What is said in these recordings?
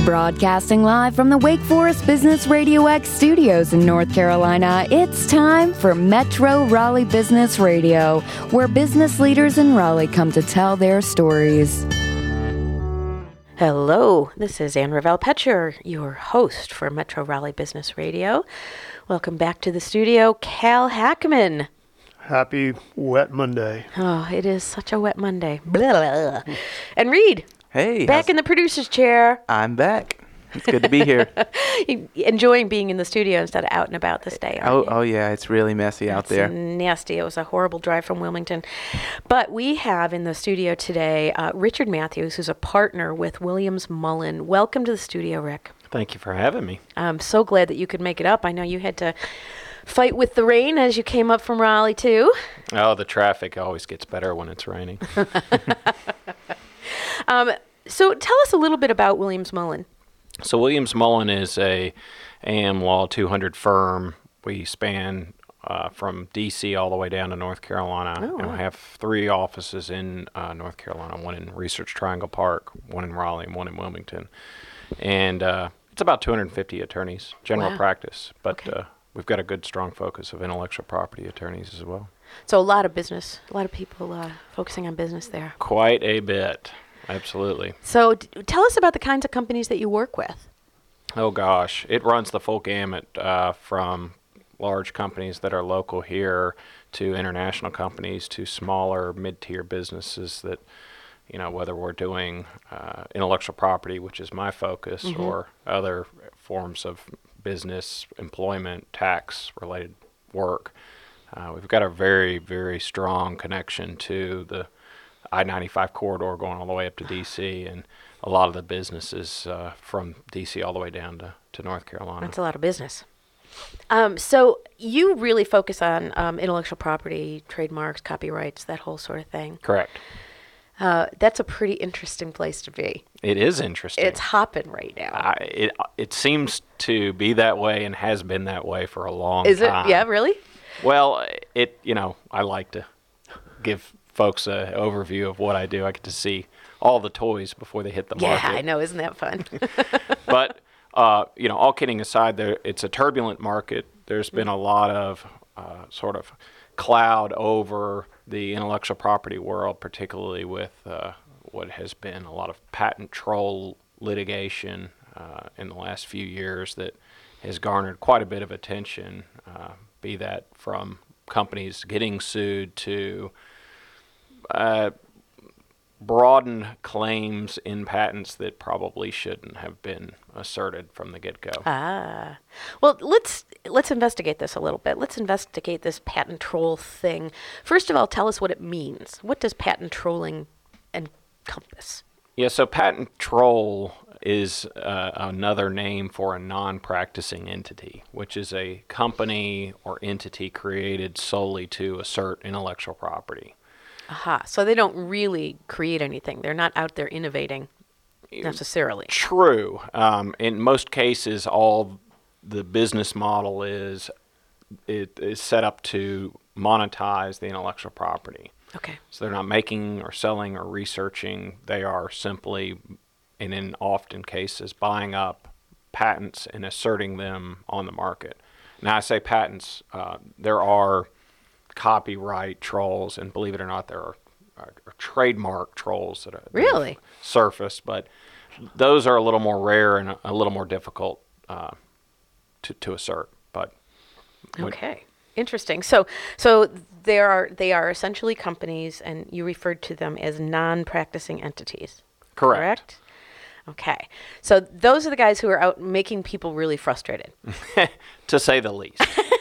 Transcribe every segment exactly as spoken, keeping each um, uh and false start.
Broadcasting live from the Wake Forest Business Radio X studios in North Carolina, it's time for Metro Raleigh Business Radio, where business leaders in Raleigh come to tell their stories. Hello, this is Ann Ravel Petcher, your host for Metro Raleigh Business Radio. Welcome back to the studio, Cal Hackman. Happy wet Monday. Oh, it is such a wet Monday. Blah, blah. And Reed. Hey. Back in the producer's chair. I'm back. It's good to be here. Enjoying being in the studio instead of out and about this day. Oh, you? oh yeah, it's really messy out it's there. Nasty. It was a horrible drive from Wilmington. But we have in the studio today uh, Richard Matthews, who's a partner with Williams Mullen. Welcome to the studio, Rick. Thank you for having me. I'm so glad that you could make it up. I know you had to fight with the rain as you came up from Raleigh, too. Oh, the traffic always gets better when it's raining. um, so tell us a little bit about Williams Mullen. So Williams Mullen is a A M Law two hundred firm. We span uh, from D C all the way down to North Carolina. Oh, and wow. we have three offices in uh, North Carolina, one in Research Triangle Park, one in Raleigh, and one in Wilmington. And uh, it's about two hundred fifty attorneys, general Wow. practice. But Okay. uh, we've got a good, strong focus of intellectual property attorneys as well. So a lot of business, a lot of people uh, focusing on business there. Quite a bit. Absolutely. So d- tell us about the kinds of companies that you work with. Oh, gosh. It runs the full gamut uh, from large companies that are local here to international companies to smaller mid-tier businesses that, you know, whether we're doing uh, intellectual property, which is my focus, Mm-hmm. or other forms of business, employment, tax-related work. Uh, we've got a very, very strong connection to the I ninety-five corridor going all the way up to D C, and a lot of the businesses uh, from D C all the way down to, to North Carolina. That's a lot of business. Um, so you really focus on um, intellectual property, trademarks, copyrights, that whole sort of thing. Correct. Uh, that's a pretty interesting place to be. It is interesting. It's hopping right now. I, it it seems to be that way and has been that way for a long Is it? time. Yeah, really? Well, it you know, I like to give folks an overview of what I do. I get to see all the toys before they hit the Yeah, market. I know. Isn't that fun? But uh, you know, all kidding aside, there it's a turbulent market. There's been a lot of uh, sort of cloud over the intellectual property world, particularly with uh, what has been a lot of patent troll litigation uh, in the last few years that has garnered quite a bit of attention, uh, be that from companies getting sued to uh, broaden claims in patents that probably shouldn't have been asserted from the get-go. Ah, well, let's let's investigate this a little bit. Let's investigate this patent troll thing. First of all, tell us what it means. What does patent trolling encompass? Yeah, so patent troll is uh, another name for a non-practicing entity, which is a company or entity created solely to assert intellectual property. Aha. So they don't really create anything. They're not out there innovating necessarily. True. Um, in most cases, all the business model is it is set up to monetize the intellectual property. Okay. So they're not making or selling or researching. They are simply, and in often cases, buying up patents and asserting them on the market. Now, I say patents. Uh, there are copyright trolls, and believe it or not, there are, are, are trademark trolls that are that have Really? surfaced, but those are a little more rare and a, a little more difficult uh, to to assert. But when- Okay. Interesting. So so there are they are essentially companies, and you referred to them as non-practicing entities. Correct. Correct? Okay. So those are the guys who are out making people really frustrated. to say the least.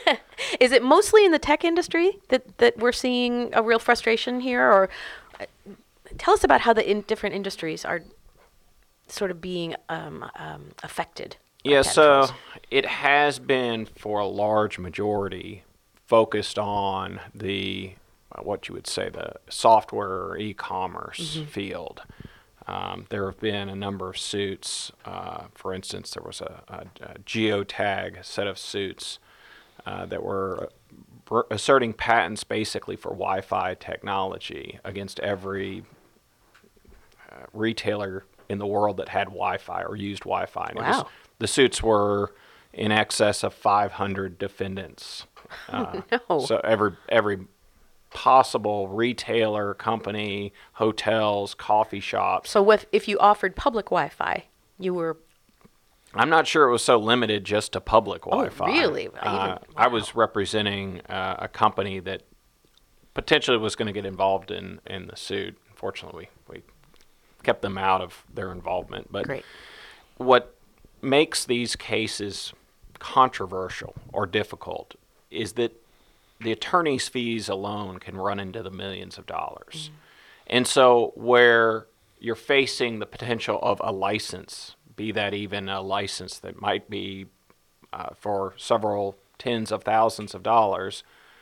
Is it mostly in the tech industry that, that we're seeing a real frustration here? Or uh, tell us about how the in different industries are sort of being um, um, affected. by Yeah, patent so trolls. it has been for a large majority focused on the uh, what you would say the software or e-commerce field. Um, there have been a number of suits. Uh, for instance, there was a, a, a geotag set of suits uh, that were uh, asserting patents basically for Wi-Fi technology against every uh, retailer in the world that had Wi-Fi or used Wi-Fi. And it was, Wow. the suits were in excess of five hundred defendants. Uh, no. So every every possible retailer, company, hotels, coffee shops. So if, if you offered public Wi-Fi, you were... I'm not sure it was so limited just to public Wi-Fi. really? Uh, Even- I was representing uh, a company that potentially was going to get involved in, in the suit. Unfortunately, we, we kept them out of their involvement. But Great. what makes these cases controversial or difficult is that the attorney's fees alone can run into the millions of dollars. And so where you're facing the potential of a license, be that even a license that might be uh, for several tens of thousands of dollars,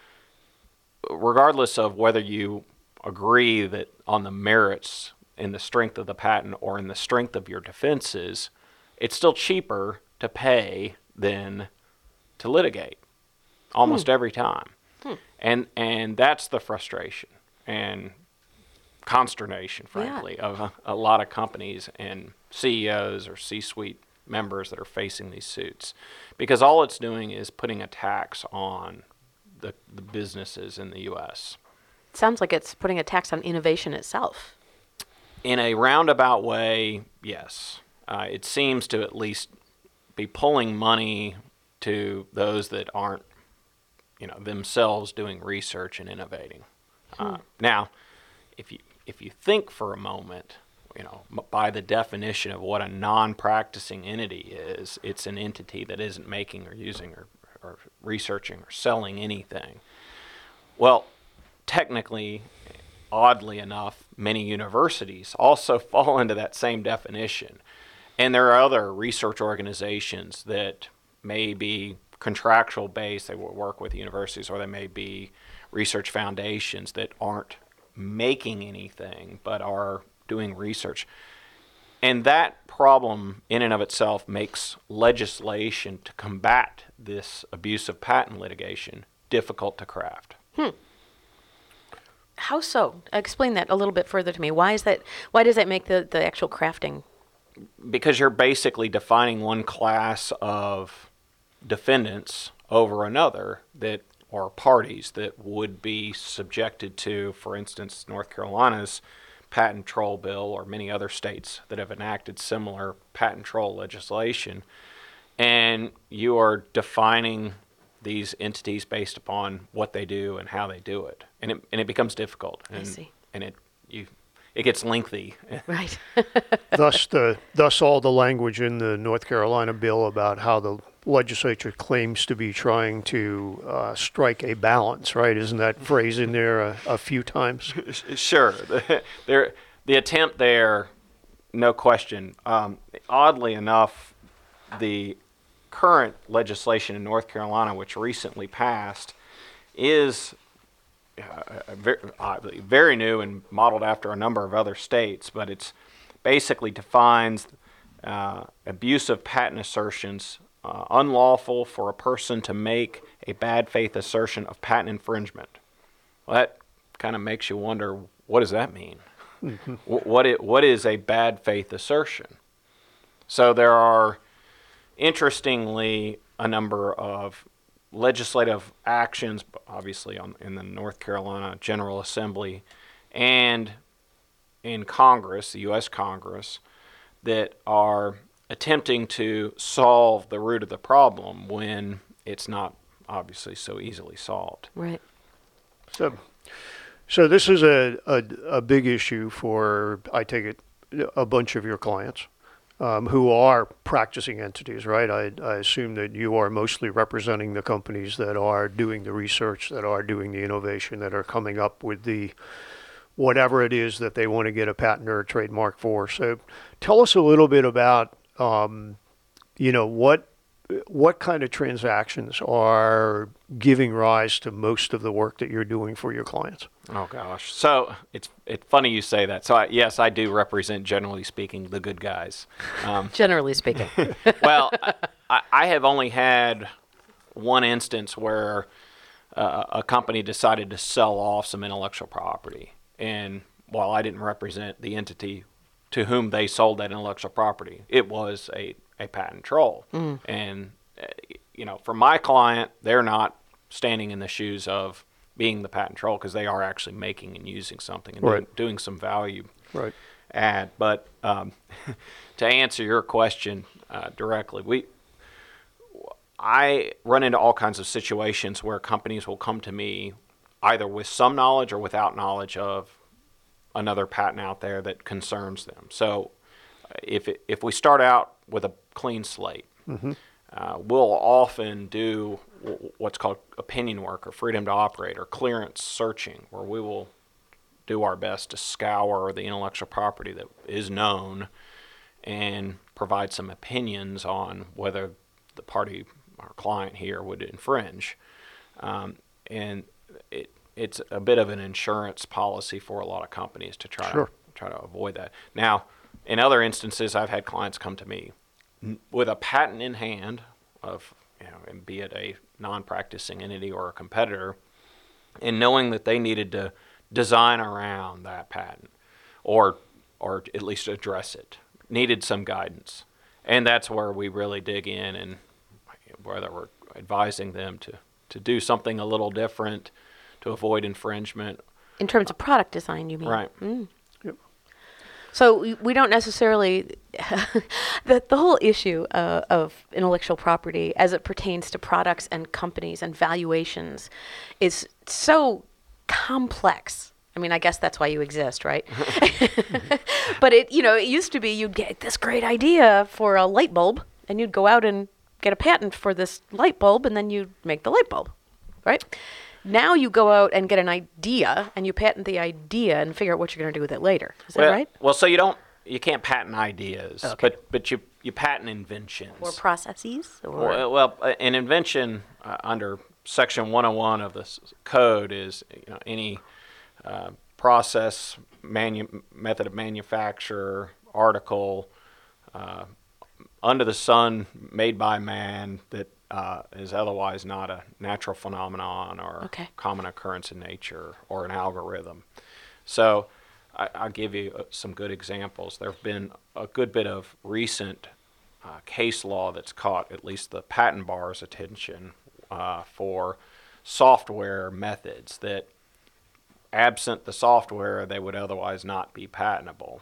regardless of whether you agree that on the merits in the strength of the patent or in the strength of your defenses, it's still cheaper to pay than to litigate almost every time. Hmm. And and that's the frustration and consternation, frankly, Yeah. of a, a lot of companies and C E Os or C-suite members that are facing these suits. Because all it's doing is putting a tax on the, the businesses in the U S. Sounds like it's putting a tax on innovation itself. In a roundabout way, yes. Uh, it seems to at least be pulling money to those that aren't, you know, themselves doing research and innovating. Uh, now, if you if you think for a moment, you know, m- by the definition of what a non-practicing entity is, it's an entity that isn't making or using or, or researching or selling anything. Well, technically, oddly enough, many universities also fall into that same definition. And there are other research organizations that may be contractual based, they will work with universities, or they may be research foundations that aren't making anything but are doing research. And that problem in and of itself makes legislation to combat this abuse of patent litigation difficult to craft. How so? Explain that a little bit further to me. Why is that? Why does that make the, the actual crafting? Because you're basically defining one class of defendants over another that or parties that would be subjected to, for instance, North Carolina's patent troll bill or many other states that have enacted similar patent troll legislation. And you are defining these entities based upon what they do and how they do it. And it, and it becomes difficult. And, I see. And it, you, it gets lengthy. Right. Thus, the thus all the language in the North Carolina bill about how the legislature claims to be trying to uh, strike a balance, right? Isn't that phrase in there a, a few times? Sure. The, there, the attempt there, no question. Um, oddly enough, the current legislation in North Carolina, which recently passed, is uh, very, uh, very new and modeled after a number of other states, but it's basically defines uh, abusive patent assertions uh, unlawful for a person to make a bad faith assertion of patent infringement. Well, that kind of makes you wonder, what does that mean? Mm-hmm. W- what it, what is a bad faith assertion? So there are, interestingly, a number of legislative actions, obviously on, in the North Carolina General Assembly and in Congress, the U S Congress, that are attempting to solve the root of the problem when it's not obviously so easily solved. Right. So, so this is a, a, a big issue for, I take it, a bunch of your clients um, who are practicing entities, right? I, I assume that you are mostly representing the companies that are doing the research, that are doing the innovation, that are coming up with the whatever it is that they want to get a patent or a trademark for. So tell us a little bit about, um, you know, what what kind of transactions are giving rise to most of the work that you're doing for your clients? Oh gosh, so it's it's funny you say that. So I, yes, I do represent, generally speaking, the good guys. Um, Generally speaking. well, I, I have only had one instance where uh, a company decided to sell off some intellectual property, and while I didn't represent the entity to whom they sold that intellectual property. It was a, a patent troll. Mm. And, uh, you know, for my client, they're not standing in the shoes of being the patent troll because they are actually making and using something and right. doing, doing some value right. add. But um, to answer your question uh, directly, we I run into all kinds of situations where companies will come to me either with some knowledge or without knowledge of another patent out there that concerns them. So if it, if we start out with a clean slate, mm-hmm. uh, we'll often do w- what's called opinion work or freedom to operate or clearance searching, where we will do our best to scour the intellectual property that is known and provide some opinions on whether the party, our client here, would infringe. Um, and it It's a bit of an insurance policy for a lot of companies to try sure. to try to avoid that. Now, in other instances, I've had clients come to me with a patent in hand of, you know, and be it a non-practicing entity or a competitor, and knowing that they needed to design around that patent, or or at least address it, needed some guidance, and that's where we really dig in, and whether we're advising them to to do something a little different to avoid infringement. In terms of product design, you mean? Right. Mm. Yep. So we, we don't necessarily, the, the whole issue uh, of intellectual property as it pertains to products and companies and valuations is so complex. I mean, I guess that's why you exist, right? But it, you know, it used to be you'd get this great idea for a light bulb and you'd go out and get a patent for this light bulb and then you'd make the light bulb, right? Now you go out and get an idea and you patent the idea and figure out what you're going to do with it later. Is well, that right? Well, so you don't, you can't patent ideas, Okay. but but you you patent inventions. Or processes? Or Well, well uh, an invention uh, under Section one oh one of the s- code is, you know, any uh, process, manu- method of manufacture, article uh, under the sun made by man that uh, is otherwise not a natural phenomenon or Okay. common occurrence in nature or an algorithm. So I, I'll give you uh, some good examples. There have been a good bit of recent uh, case law that's caught at least the patent bar's attention uh, for software methods that, absent the software, they would otherwise not be patentable.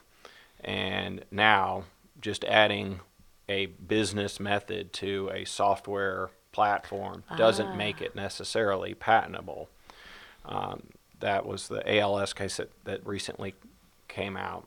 And now just adding a business method to a software platform doesn't Ah. make it necessarily patentable. Um, that was the A L S case that, that recently came out.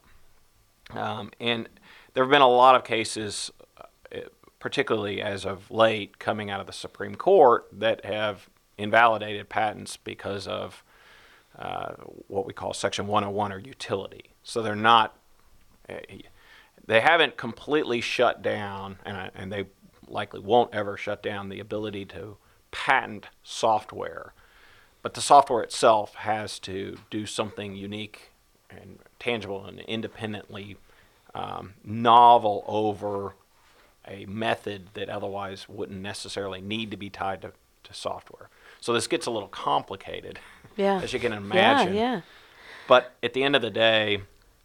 Um, and there have been a lot of cases, uh, particularly as of late, coming out of the Supreme Court that have invalidated patents because of uh, what we call Section one oh one or utility. So they're not, uh, they haven't completely shut down, and, I- and they likely won't ever shut down the ability to patent software. But the software itself has to do something unique and tangible and independently um, novel over a method that otherwise wouldn't necessarily need to be tied to, to software. So this gets a little complicated, Yeah. as you can imagine. Yeah, yeah. But at the end of the day,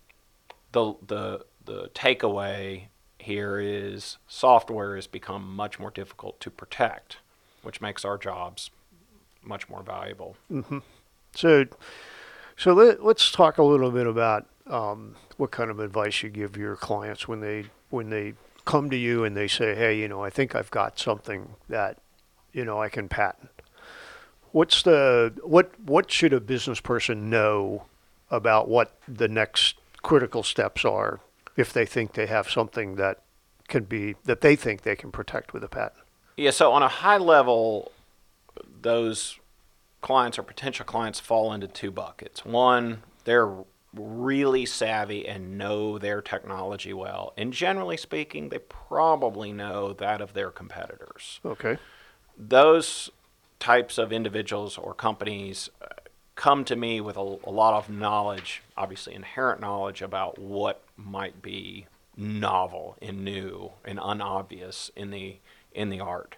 the the the takeaway here is software has become much more difficult to protect, which makes our jobs much more valuable. Mm-hmm. So, so let, let's talk a little bit about um, what kind of advice you give your clients when they when they come to you and they say, "Hey, you know, I think I've got something that, you know, I can patent." What's the what what should a business person know about what the next critical steps are if they think they have something that can be that they think they can protect with a patent? Yeah, so on a high level, those clients or potential clients fall into two buckets. One, they're really savvy and know their technology well. And generally speaking, they probably know that of their competitors. Okay. Those types of individuals or companies uh, come to me with a, a lot of knowledge, obviously inherent knowledge about what might be novel and new and unobvious in the in the art.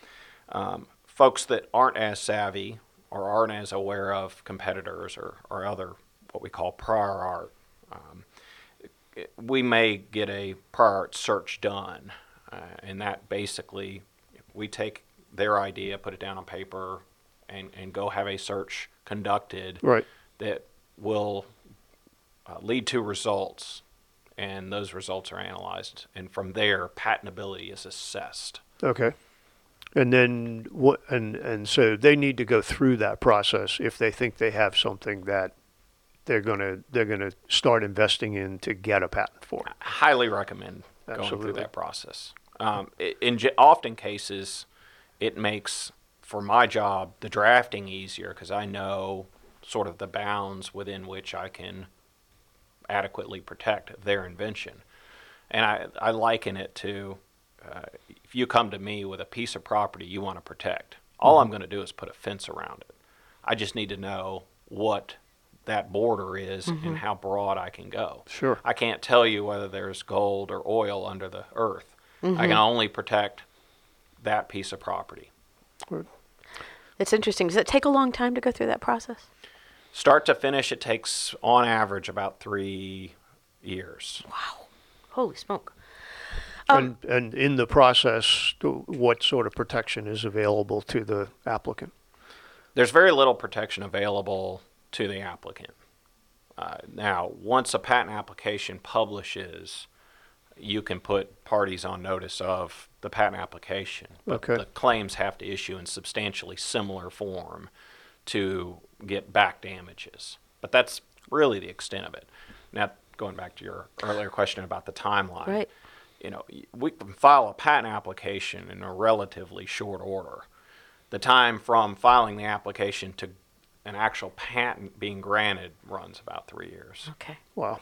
Um, folks that aren't as savvy or aren't as aware of competitors or, or other what we call prior art, um, we may get a prior art search done, uh, and that basically we take their idea, put it down on paper, and, and go have a search conducted Right. that will uh, lead to results, and those results are analyzed, and from there patentability is assessed. Okay. And then what? And and so they need to go through that process if they think they have something that they're gonna they're gonna start investing in to get a patent for. I highly recommend going Absolutely. through that process. Um, i- in j- often cases, it makes for my job the drafting easier because I know sort of the bounds within which I can adequately protect their invention. And I, I liken it to uh, if you come to me with a piece of property you want to protect, all I'm going to do is put a fence around it. I just need to know what that border is and how broad I can go. Sure. I can't tell you whether there's gold or oil under the earth. I can only protect that piece of property. It's interesting. Does it take a long time to go through that process? Start to finish, it takes on average about three years. Holy smoke. Um, and and in the process, what sort of protection is available to the applicant? There's very little protection available to the applicant. Uh, now, once a patent application publishes, you can put parties on notice of the patent application. But Okay. the claims have to issue in substantially similar form to get back damages. But that's really the extent of it. Now, going back to your earlier question about the timeline. Right. You know, we can file a patent application in a relatively short order. The time from filing the application to an actual patent being granted runs about three years. Okay. Wow.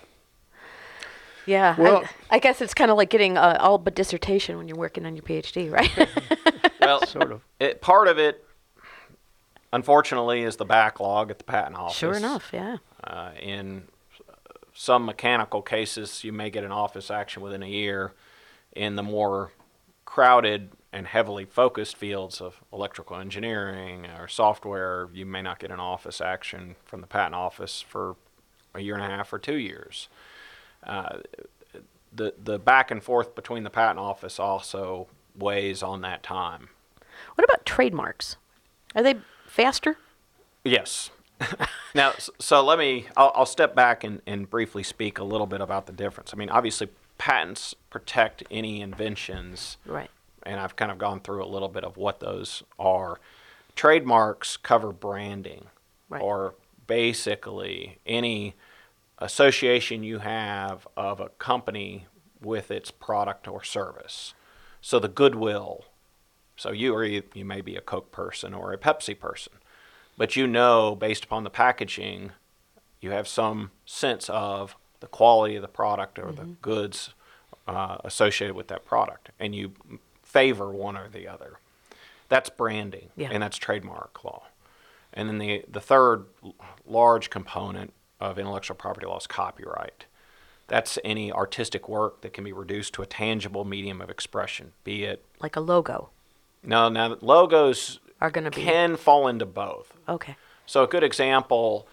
Yeah. Well- I, I guess it's kind of like getting uh, all but dissertation when you're working on your PhD, right? Well, Sort of. it, part of it, unfortunately, is the backlog at the patent office. Sure enough, yeah. Uh, in some mechanical cases, you may get an office action within a year. In the more crowded and heavily focused fields of electrical engineering or software, you may not get an office action from the patent office for a year and a half or two years. Uh, the the back and forth between the patent office also weighs on that time. What about trademarks? Are they faster? Yes. Now, s- so let me, I'll, I'll step back and, and briefly speak a little bit about the difference. I mean, obviously, patents protect any inventions, Right. and I've kind of gone through a little bit of what those are. Trademarks cover branding, Right. or basically any association you have of a company with its product or service. So the goodwill. So you or you, you may be a Coke person or a Pepsi person, but you know based upon the packaging, you have some sense of the quality of the product or the goods uh, associated with that product, and you favor one or the other. That's branding, Yeah. and that's trademark law. And then the the third l- large component of intellectual property law is copyright. That's any artistic work that can be reduced to a tangible medium of expression, be it Like a logo no, now logos are going to be. can fall into both. Okay. So a good example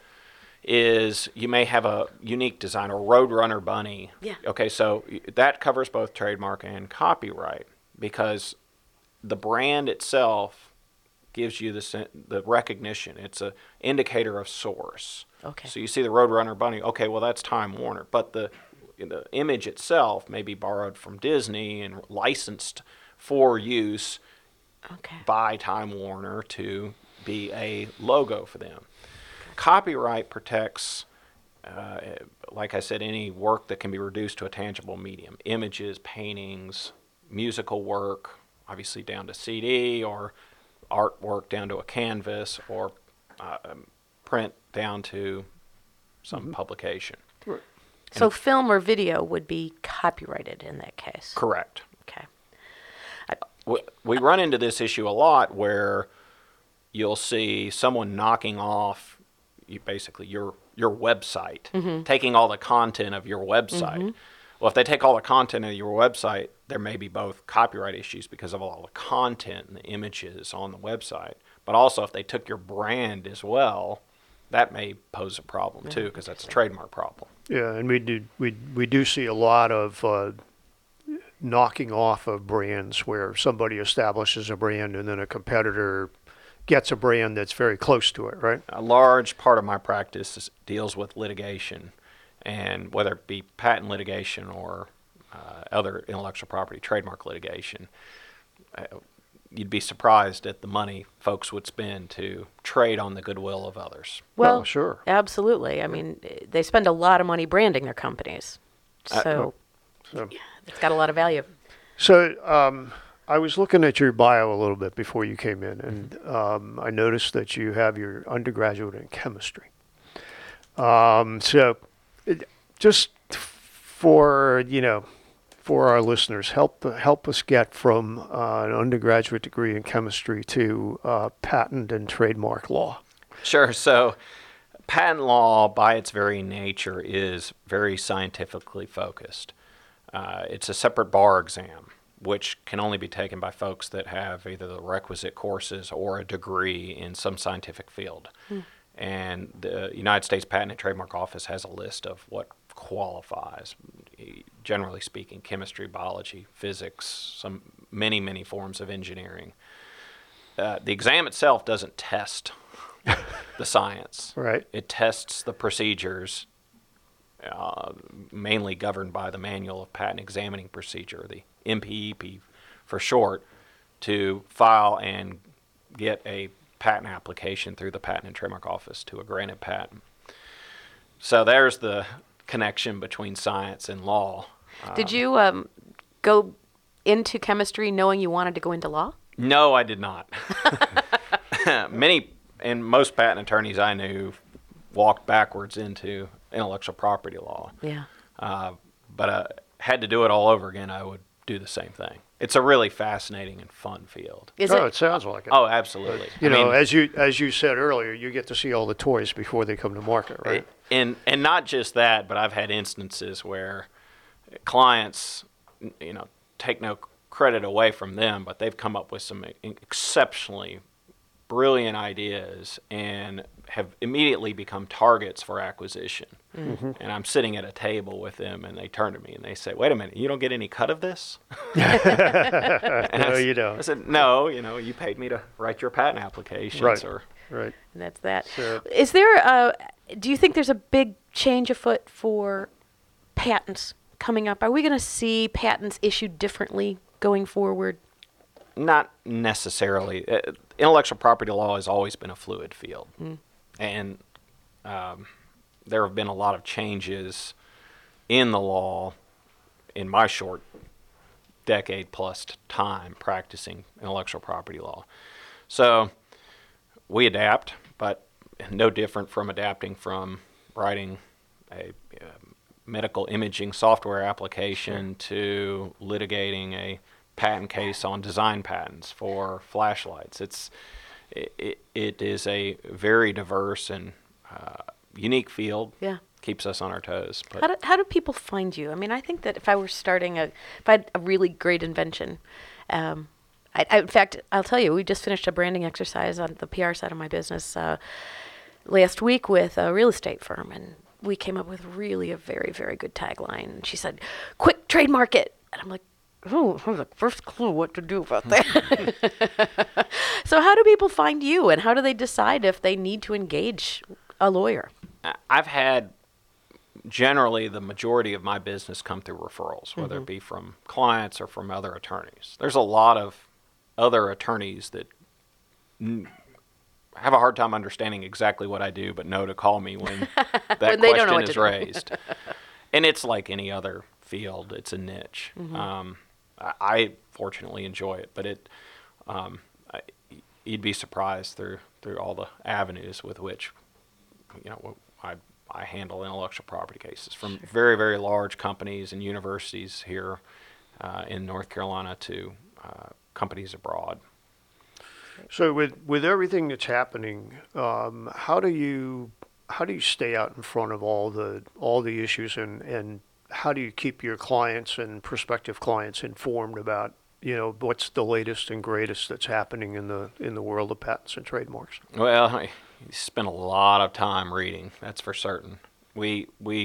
is you may have a unique design, or Roadrunner Bunny. Yeah. Okay, so y- that covers both trademark and copyright because the brand itself gives you the sen- the recognition. It's a indicator of source. Okay. So you see the Roadrunner Bunny. Okay, well that's Time Warner, but the the image itself may be borrowed from Disney and licensed for use Okay. by Time Warner to be a logo for them. Copyright protects, uh, like I said, any work that can be reduced to a tangible medium. Images, paintings, musical work, obviously down to C D, or artwork down to a canvas, or uh, um, print down to some publication. So film or video would be copyrighted in that case. Correct. Okay. we, we run into this issue a lot where you'll see someone knocking off you basically your your website, taking all the content of your website. Well, if they take all the content of your website, there may be both copyright issues because of all the content and the images on the website, but also if they took your brand as well, that may pose a problem too because that's a trademark problem. Yeah, and we do we we do see a lot of uh, knocking off of brands where somebody establishes a brand and then a competitor gets a brand that's very close to it, right? A large part of my practice is, deals with litigation, and whether it be patent litigation or uh, other intellectual property, trademark litigation. Uh, you'd be surprised at the money folks would spend to trade on the goodwill of others. Well, Oh, sure. absolutely. I mean, eh, they spend a lot of money branding their companies, Uh, so So, it's got a lot of value. so um, I was looking at your bio a little bit before you came in, and um, I noticed that you have your undergraduate in chemistry. Um, so, it, just for you know, for our listeners, help help us get from uh, an undergraduate degree in chemistry to uh, patent and trademark law. Sure. So, patent law, by its very nature, is very scientifically focused. Uh, it's a separate bar exam, which can only be taken by folks that have either the requisite courses or a degree in some scientific field. Hmm. And the United States Patent and Trademark Office has a list of what qualifies. Generally speaking, chemistry, biology, physics, some many, many forms of engineering. Uh, the exam itself doesn't test the science. Right. It tests the procedures, uh, mainly governed by the Manual of Patent Examining Procedure, the M P E P for short, to file and get a patent application through the Patent and Trademark Office to a granted patent. So there's the connection between science and law. Did you um, go into chemistry knowing you wanted to go into law? No, I did not. Many and most patent attorneys I knew walked backwards into intellectual property law. Yeah. Uh, but uh, had to do it all over again, I would do the same thing. It's a really fascinating and fun field. Is oh, it? it sounds like it. Oh, absolutely. You I know, mean, as you as you said earlier, you get to see all the toys before they come to market, right? and and not just that, but I've had instances where clients, you know, take no credit away from them, but they've come up with some exceptionally brilliant ideas and have immediately become targets for acquisition. Mm-hmm. And I'm sitting at a table with them, and they turn to me and they say, "Wait a minute, you don't get any cut of this?" No, I, you don't. I said, "No, you know, you paid me to write your patent applications." Right. Or Right. And that's that. So- Is there a, do you think there's a big change afoot for patents coming up? Are we going to see patents issued differently going forward? Not necessarily. Uh, intellectual property law has always been a fluid field. Mm. And um, there have been a lot of changes in the law in my short decade plus time practicing intellectual property law. So we adapt, but no different from adapting from writing a uh, medical imaging software application to litigating a patent case on design patents for flashlights. It's it, it is a very diverse and uh, unique field. Yeah. Keeps us on our toes. But How do, how do people find you? I mean, I think that if I were starting a, if I had a really great invention, um, I, I, in fact, I'll tell you, we just finished a branding exercise on the P R side of my business uh, last week with a real estate firm, and we came up with really a very, very good tagline. And she said, "Quick, trademark it." And I'm like, "Oh, I have the first clue what to do about that." So how do people find you, and how do they decide if they need to engage a lawyer? I've had generally the majority of my business come through referrals, whether mm-hmm. it be from clients or from other attorneys. There's a lot of other attorneys that n- have a hard time understanding exactly what I do, but know to call me when that when they don't know question what is to do. raised. And it's like any other field; it's a niche. Mm-hmm. Um, I, I fortunately enjoy it, but it um, I, you'd be surprised through through all the avenues with which you know I I handle intellectual property cases, from sure. very very large companies and universities here uh, in North Carolina to uh, companies abroad. So with with everything that's happening, um, how do you how do you stay out in front of all the all the issues, and, and how do you keep your clients and prospective clients informed about you know what's the latest and greatest that's happening in the in the world of patents and trademarks? Well, I spend a lot of time reading, that's for certain. We we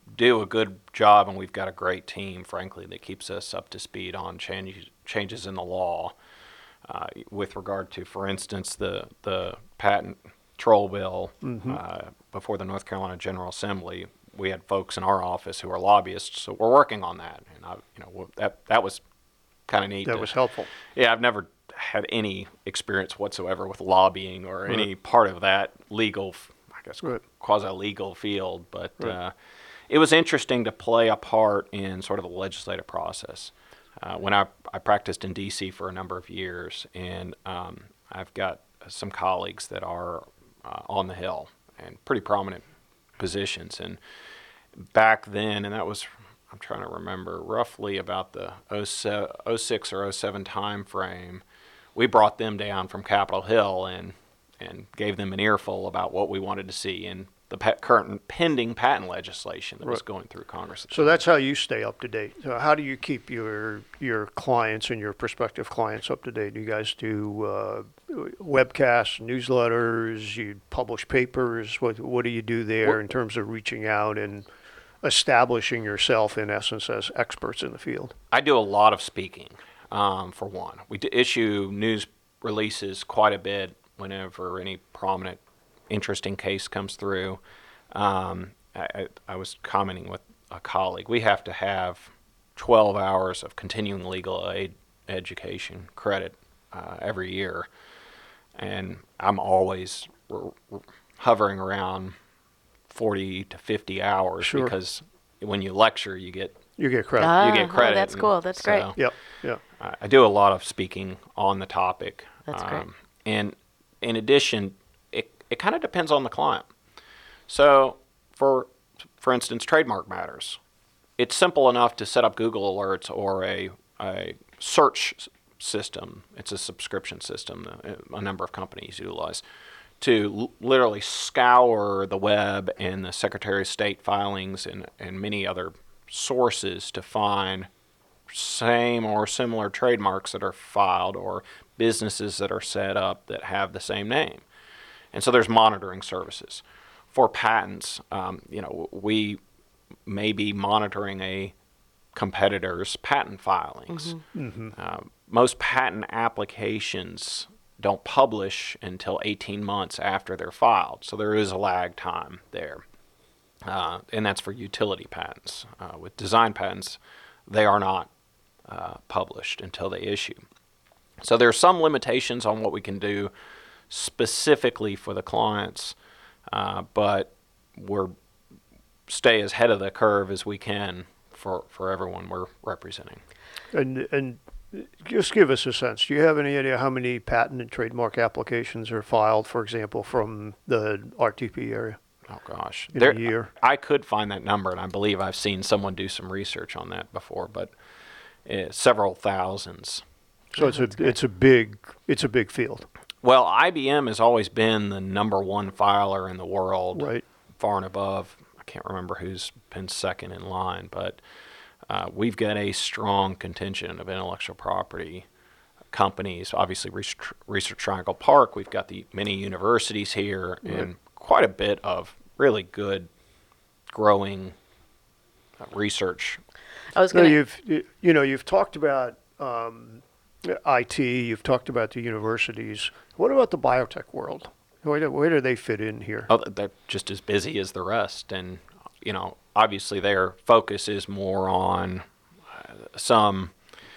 do a good job, and we've got a great team, frankly, that keeps us up to speed on changes changes in the law. Uh, with regard to, for instance, the the patent troll bill Mm-hmm. uh, before the North Carolina General Assembly, we had folks in our office who are lobbyists, so we're working on that, and I, you know, that that was kind of neat. That to- was helpful. Yeah, I've never had any experience whatsoever with lobbying or Right. any part of that legal, f- I guess, Right. quasi-legal field, but Right. uh, it was interesting to play a part in sort of the legislative process. Uh, when I, I practiced in D C for a number of years, and um, I've got some colleagues that are uh, on the Hill and pretty prominent positions. And back then, and that was, I'm trying to remember, roughly about the oh six or oh seven time frame, we brought them down from Capitol Hill and and gave them an earful about what we wanted to see in the pa- current pending patent legislation that was Right. going through Congress. at the So time. that's how you stay up to date. So how do you keep your your clients and your prospective clients up to date? Do you guys do uh, webcasts, newsletters? You publish papers? What what do you do there Well- in terms of reaching out and establishing yourself, in essence, as experts in the field? I do a lot of speaking, um, for one. We d- issue news releases quite a bit whenever any prominent, interesting case comes through. Um, I, I, I was commenting with a colleague. We have to have twelve hours of continuing legal aid education credit uh, every year. And I'm always r- r- hovering around forty to fifty hours Sure. because when you lecture, you get You get credit. Ah, you get oh, credit. that's and cool. That's great. so Yep. Yep. I I do a lot of speaking on the topic. That's great. And in addition, it, it kind of depends on the client. So, for for instance, trademark matters. It's simple enough to set up Google Alerts or a, a search s- system. It's a subscription system that a number of companies utilize to l- literally scour the web and the Secretary of State filings and, and many other sources to find same or similar trademarks that are filed or businesses that are set up that have the same name. And so there's monitoring services. For patents, um, you know, we may be monitoring a competitor's patent filings. Um, most patent applications don't publish until eighteen months after they're filed, so there is a lag time there. Uh, and that's for utility patents. Uh, with design patents, they are not uh, published until they issue. So there are some limitations on what we can do specifically for the clients, uh, but we're stay as ahead of the curve as we can for, for everyone we're representing. And and just give us a sense. Do you have any idea how many patent and trademark applications are filed, for example, from the R T P area Oh gosh, in a year? I could find that number, and I believe I've seen someone do some research on that before, but uh, several thousands. So it's a it's a big it's a big field, Well, I B M has always been the number one filer in the world, right? far and above. I can't remember who's been second in line, but uh, we've got a strong contingent of intellectual property companies. Obviously, Research, Research Triangle Park. We've got the many universities here, Right. and quite a bit of really good, growing uh, research. I was So going to. you've you, you know you've talked about um, I T. You've talked about the universities. What about the biotech world? Where do, where do they fit in here? Oh, they're just as busy as the rest, and you know, obviously their focus is more on uh, some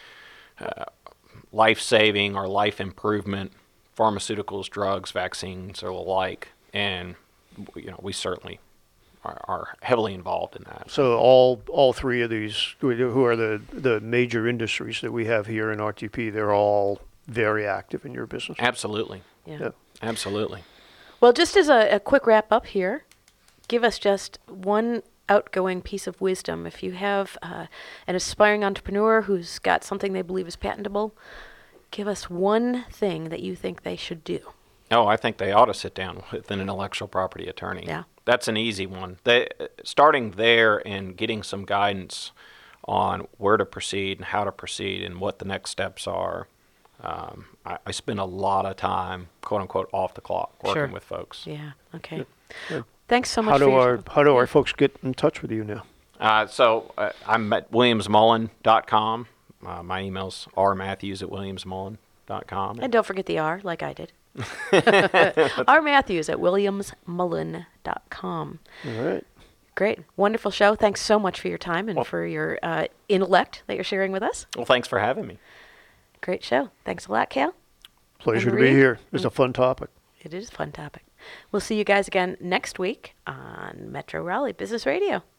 uh, life-saving or life improvement pharmaceuticals, drugs, vaccines, or the like, and you know, we certainly are, are heavily involved in that. So all all three of these, who are the the major industries that we have here in R T P, they're all very active in your business. Absolutely, Yeah. Yeah. absolutely. Well, just as a, a quick wrap up here, give us just one outgoing piece of wisdom. If you have uh, an aspiring entrepreneur who's got something they believe is patentable, give us one thing that you think they should do. Oh, I think they ought to sit down with an intellectual property attorney. Yeah. That's an easy one. They, starting there and getting some guidance on where to proceed and how to proceed and what the next steps are. Um, I, I spend a lot of time, quote unquote, off the clock working Sure. with folks. Yeah. Okay. Good. Thanks so much How for do your our time. how do our folks get in touch with you now? Uh, so uh, I'm at williams mullen dot com. Uh, my email's r matthews at williams mullen dot com. And don't forget the R, like I did. R Matthews at williams mullen dot com. All right. Great. Wonderful show. Thanks so much for your time and Well- for your uh, intellect that you're sharing with us. Well, thanks for having me. Great show. Thanks a lot, Cale. Pleasure to Marie? be here. It's a fun topic. It is a fun topic. We'll see you guys again next week on Metro Raleigh Business Radio.